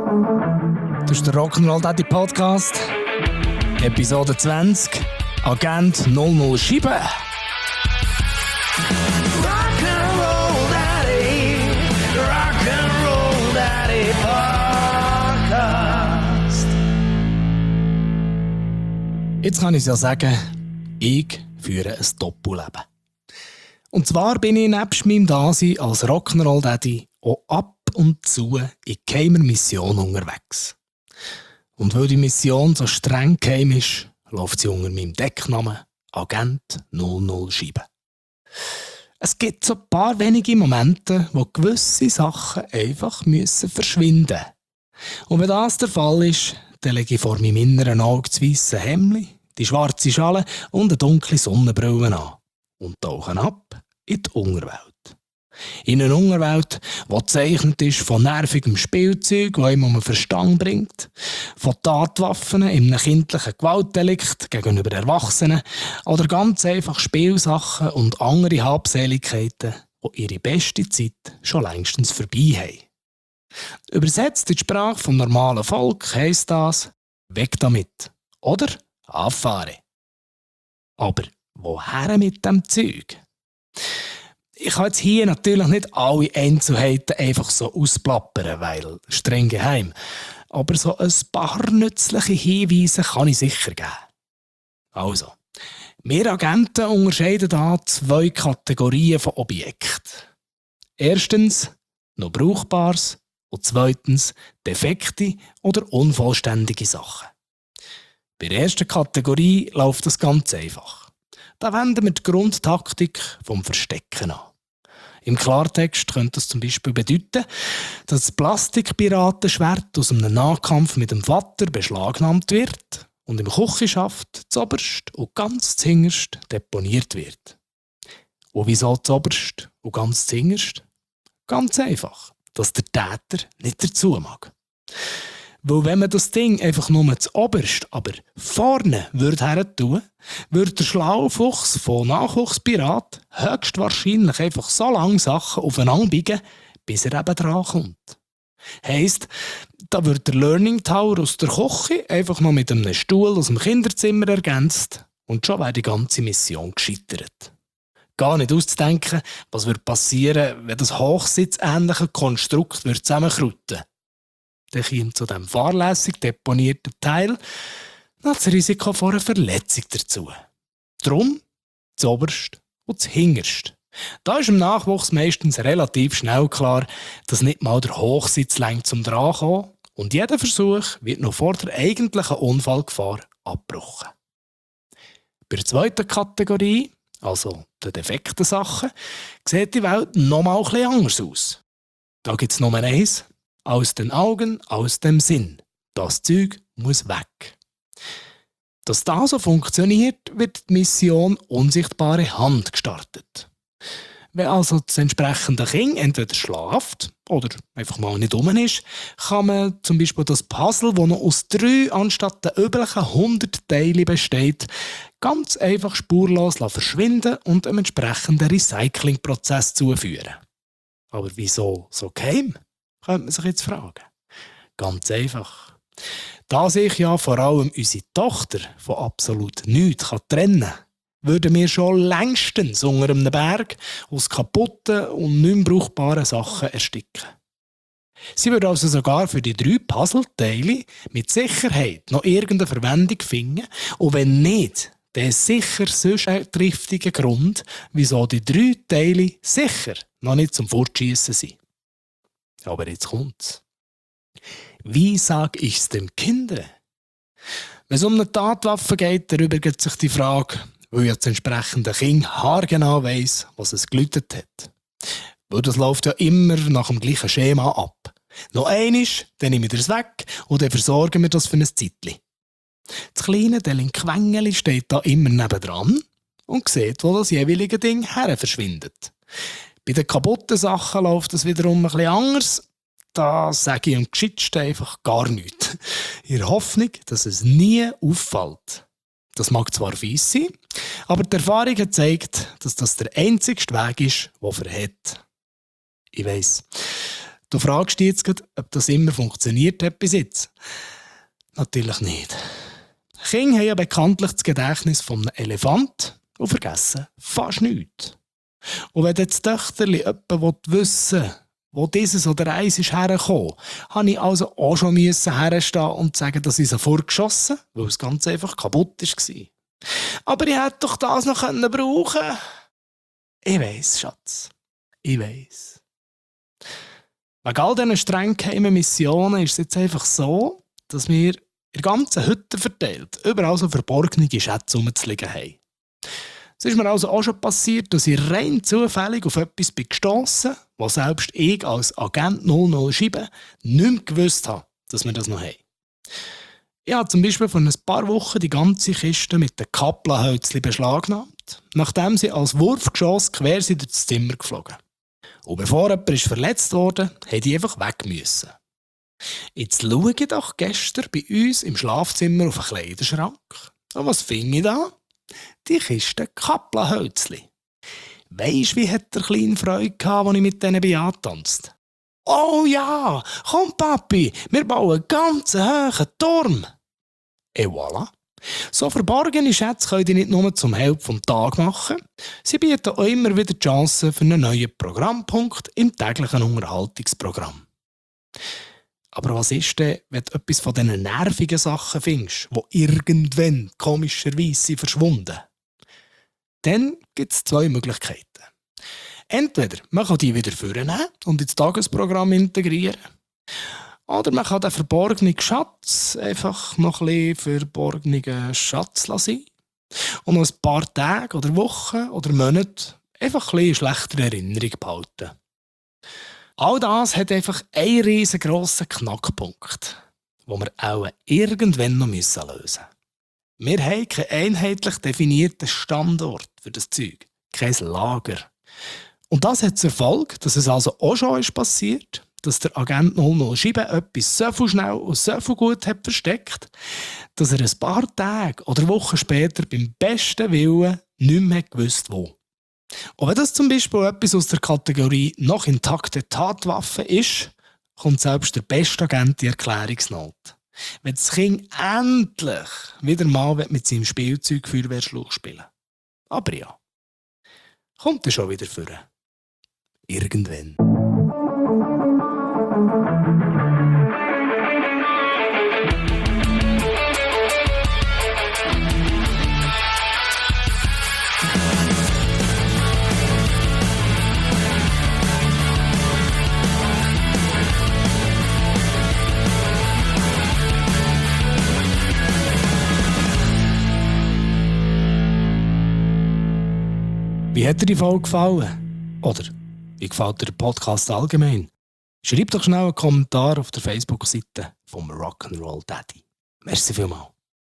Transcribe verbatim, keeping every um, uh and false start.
Das ist der Rock'n'Roll Daddy Podcast, Episode zwanzig, Agent null null Scheibe. Rock'n'Roll Daddy, Rock'n'Roll Daddy Podcast. Jetzt kann ich es ja sagen, ich führe ein Doppelleben. Und zwar bin ich nebst meinem Dasein als Rock'n'Roll Daddy auch ab und zu in geheimer Mission unterwegs. Und weil die Mission so streng geheim ist, läuft sie unter meinem Decknamen Agent null null Scheibe. Es gibt so ein paar wenige Momente, wo gewisse Sachen einfach müssen verschwinden. Und wenn das der Fall ist, dann lege ich vor meinem inneren Auge das weisse Hemdli, die schwarze Schale und eine dunkle Sonnenbrille an und tauche ab in die Unterwelt. In eine Unterwelt, die gezeichnet ist von nervigem Spielzeug, das ihm um den Verstand bringt, von Tatwaffen in einem kindlichen Gewaltdelikt gegenüber Erwachsenen oder ganz einfach Spielsachen und andere Habseligkeiten, die ihre beste Zeit schon längstens vorbei haben. Übersetzt in die Sprache vom normalen Volk heisst das «Weg damit» oder «Affahre». Aber woher mit dem Zeug? Ich kann jetzt hier natürlich nicht alle Einzelheiten einfach so ausplappern, weil streng geheim. Aber so ein paar nützliche Hinweise kann ich sicher geben. Also, wir Agenten unterscheiden hier zwei Kategorien von Objekten. Erstens noch Brauchbares und zweitens defekte oder unvollständige Sachen. Bei der ersten Kategorie läuft das ganz einfach. Da wenden wir die Grundtaktik vom Verstecken an. Im Klartext könnte das zum Beispiel bedeuten, dass das Plastikpiratenschwert aus einem Nahkampf mit dem Vater beschlagnahmt wird und im Küchenschaft zoberst und ganz zingerst deponiert wird. Und wieso zoberst und ganz zingerst? Ganz einfach, dass der Täter nicht dazu mag. Weil wenn man das Ding einfach nur zu oberst, aber vorne würde her tun, würde der schlaue Fuchs von Nachwuchspirat höchstwahrscheinlich einfach so lange Sachen aufeinander biegen, bis er eben dran kommt. Heisst, da wird der Learning Tower aus der Küche einfach noch mit einem Stuhl aus dem Kinderzimmer ergänzt und schon wäre die ganze Mission gescheitert. Gar nicht auszudenken, was würde passieren, wenn das hochsitzähnliche Konstrukt zusammenkruten. Dann kommt zu diesem fahrlässig deponierten Teil noch das Risiko vor einer Verletzung dazu. Drum zuoberst und zuhinterst. Da ist im Nachwuchs meistens relativ schnell klar, dass nicht mal der Hochsitz längt zum Drankommen und jeder Versuch wird noch vor der eigentlichen Unfallgefahr abgebrochen. Bei der zweiten Kategorie, also den defekten Sachen, sieht die Welt noch mal ein bisschen anders aus. Da gibt es Nummer eins. Aus den Augen, aus dem Sinn. Das Zeug muss weg. Dass das so funktioniert, wird die Mission Unsichtbare Hand gestartet. Wenn also das entsprechende Kind entweder schlaft oder einfach mal nicht rum ist, kann man zum Beispiel das Puzzle, das noch aus drei anstatt der üblichen hundert Teilen besteht, ganz einfach spurlos verschwinden und einem entsprechenden Recyclingprozess zuführen. Aber wieso so geheim? Könnte man sich jetzt fragen. Ganz einfach. Da sich ja vor allem unsere Tochter von absolut nichts trennen kann, würden wir schon längstens unter einem Berg aus kaputten und nicht mehr brauchbaren Sachen ersticken. Sie würde also sogar für die drei Puzzleteile mit Sicherheit noch irgendeine Verwendung finden und wenn nicht, dann sicher sonst ein triftiger Grund, wieso die drei Teile sicher noch nicht zum Fortschiessen sind. Aber jetzt kommt's. Wie sag ich's dem Kind? Wenn es um eine Tatwaffe geht, darüber geht sich die Frage, weil ja das entsprechende Kind haargenau weiss, was es geläutet hat. Weil das läuft ja immer nach dem gleichen Schema ab. Noch einmal, dann nehme ich das weg und dann versorgen wir das für ein Zeitchen. Das kleine Delinquengeli steht da immer nebendran und sieht, wo das jeweilige Ding her verschwindet. Bei den kaputten Sachen läuft es wiederum ein bisschen anders. Da sage ich am gescheitsten einfach gar nichts. In der Hoffnung, dass es nie auffällt. Das mag zwar fies sein, aber die Erfahrung hat gezeigt, dass das der einzigste Weg ist, der verhält. Ich weiss, Du fragst dich jetzt gerade, ob das immer funktioniert hat bis jetzt. Natürlich nicht. Kinder haben ja bekanntlich das Gedächtnis von einem Elefant und vergessen fast nichts. Und wenn das Töchterli jemanden wissen will, wo dieses oder eins ist hergekommen, musste ich also auch schon herstehen und sagen, dass ich sie vorgeschossen, weil es ganz einfach kaputt war. Aber ich hätte doch das noch brauchen können. Ich weiss, Schatz. Ich weiss. Wegen all diesen streng geheimen Missionen ist es jetzt einfach so, dass wir in der ganzen Hütte verteilt überall so verborgene Schätze rumzuliegen haben. Es ist mir also auch schon passiert, dass ich rein zufällig auf etwas bin gestossen, was selbst ich als Agent null null sieben nicht mehr gewusst habe, dass wir das noch haben. Ich habe zum Beispiel vor ein paar Wochen die ganze Kiste mit den Kaplan-Hölzchen beschlagnahmt, nachdem sie als Wurfgeschoss quer sind durch das Zimmer geflogen. Und bevor jemand ist verletzt wurde, musste ich einfach weg müssen. Jetzt schaue ich doch gestern bei uns im Schlafzimmer auf den Kleiderschrank. Und was finde ich da? Die Kiste Kaplan-Hölzchen. Weisst du, wie hat der kleine Freude gehabt, als ich mit denen bin angetanzt? Oh ja, komm Papi, wir bauen einen ganz hohen Turm. Et voilà. So verborgene Schätze können die nicht nur zum Help vom Tag machen, sie bieten auch immer wieder die Chance für einen neuen Programmpunkt im täglichen Unterhaltungsprogramm. Aber was ist denn, wenn du etwas von diesen nervigen Sachen findest, die irgendwann komischerweise verschwunden? Dann gibt es zwei Möglichkeiten. Entweder man kann die wieder vornehmen und ins Tagesprogramm integrieren. Oder man kann den verborgenen Schatz einfach noch ein bisschen verborgenen Schatz lassen und noch ein paar Tage oder Wochen oder Monate einfach ein bisschen in schlechter Erinnerung behalten. All das hat einfach einen riesengroßen Knackpunkt, den wir auch irgendwann noch lösen müssen. Wir haben keinen einheitlich definierten Standort für das Zeug, kein Lager. Und das hat zur Folge, dass es also auch schon ist passiert, dass der Agent null null sieben etwas so viel schnell und so viel gut hat versteckt, dass er ein paar Tage oder Wochen später beim besten Willen nicht mehr gewusst wo. Und wenn das zum Beispiel etwas aus der Kategorie noch intakte Tatwaffe ist, kommt selbst der beste Agent in Erklärungsnot. Wenn das Kind endlich wieder mal mit seinem Spielzeug Feuerwehrschlauch spielen. Aber ja, kommt er schon wieder vor. Irgendwann. Wie hat dir die Folge gefallen? Oder wie gefällt dir der Podcast allgemein? Schreib doch schnell einen Kommentar auf der Facebook-Seite vom Rock'n'Roll Daddy. Merci vielmals.